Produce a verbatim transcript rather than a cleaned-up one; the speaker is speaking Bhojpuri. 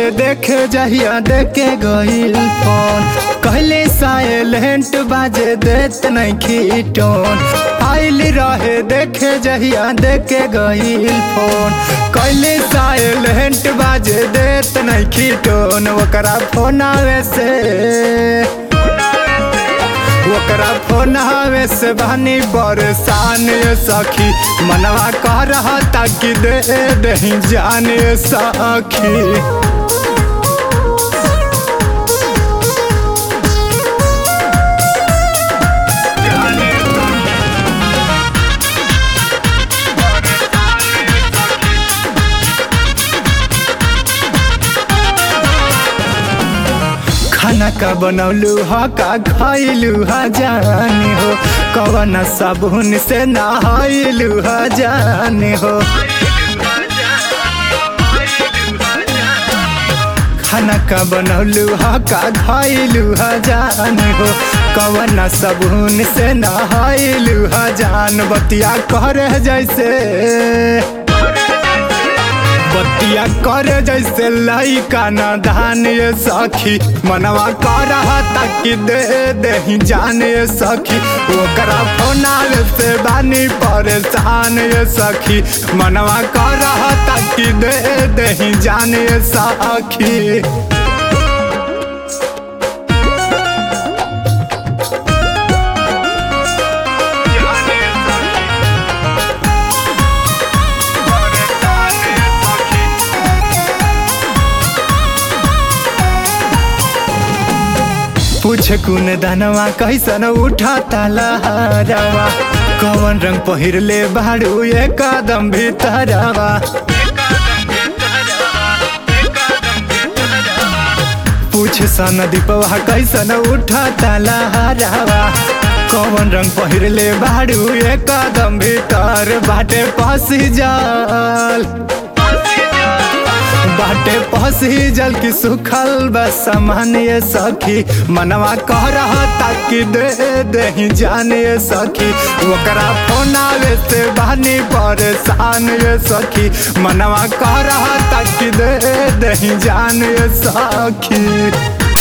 रहे देखे जहिया देखे गईल फोन, कहले साइलेंट बाजे देत नहीं टोन। आइल रहे देखे जहिया देखे गईल फोन, कहले साइलेंट बाजे देत नहीं टोन। ओकरा फोन आवे से ओकरा फोन आवे से बहनी परेशान सखी, मनवा कह रहा था कि दे दही जाने सखी। खाना का बनौलू हा का खाइलू हा जानी हो, कवन साबुन से नहाइलू हा जानी हो। खाना का बनौलू हा का खाइलू हा जानी हो, कवन साबुन से नहाइलू हा जान। बतिया करे जैसे बतिया करे जैसे लइका न धान ये सखी, मनवा कर रहा था कि दे दही जाने ये सखी। ओकरा फोन आवे से बानी परेशान ये सखी, मनवा कर रहा था कि दे दही जाने ये सखी। पूछे कुन धनवा कैसन उठा लहरवा, कवन रंग पहिरले बाड़ू ये कदम भीतरवा। पूछे सन दीपवा कैसन उठा लहरवा, कवन रंग पहिरले बाड़ू ये कदम भीतर। बाटे पसी जल बाटे पसी जल की सुखल बस सामान ये सखी, मनवा कह रहा था कि दे दही जाने ये सखी। ओकरा फोन आवे से बहनी परेशान ये सखी, मनवा कह रहा था कि दे दही जाने ये सखी।